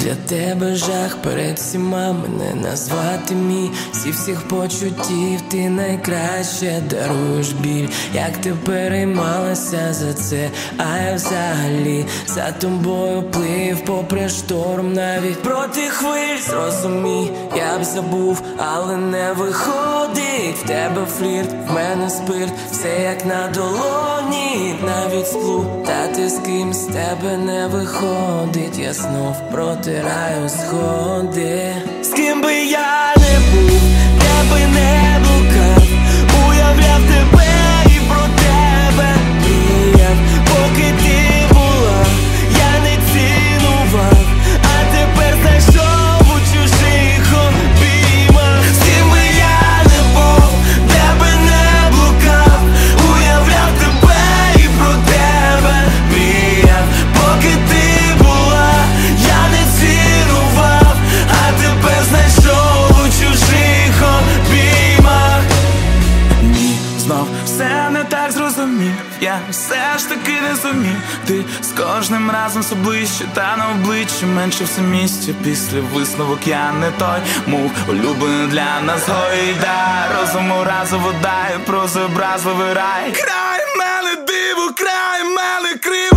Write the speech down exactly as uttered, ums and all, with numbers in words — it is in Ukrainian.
Для тебе жах перед всіма, мене назвати мій. Всі всіх почуттів, ти найкраще даруєш біль. Як ти переймалася за це, а я взагалі за тобою плив попри шторм, навіть проти хвиль. Зрозумій, я б забув, але не виходить. В тебе флірт, в мене спирт, все як на долоні, навіть сплутати з ким з тебе не виходить. Я знов протираю сходи. З ким би я не був, де би не блукав, уявляв тебе і про тебе мріяв. Поки ти була, я не цінував, а тепер знайшов у чужих обіймах. З ким би я не був, де би не блукав, уявляв тебе і про тебе мріяв. Поки ти була, я не цінував, а тепер знайшов у чужих обіймах. Ні, знов все не так зрозумів, я все ж таки не зумів. Ти з кожним разом все ближче, та на обличчі менше все місця. Після висновок я не той, мов улюблений для нас гойда. Розуму разу вода і прозобразливий рай. Край мене диво, край мене криво.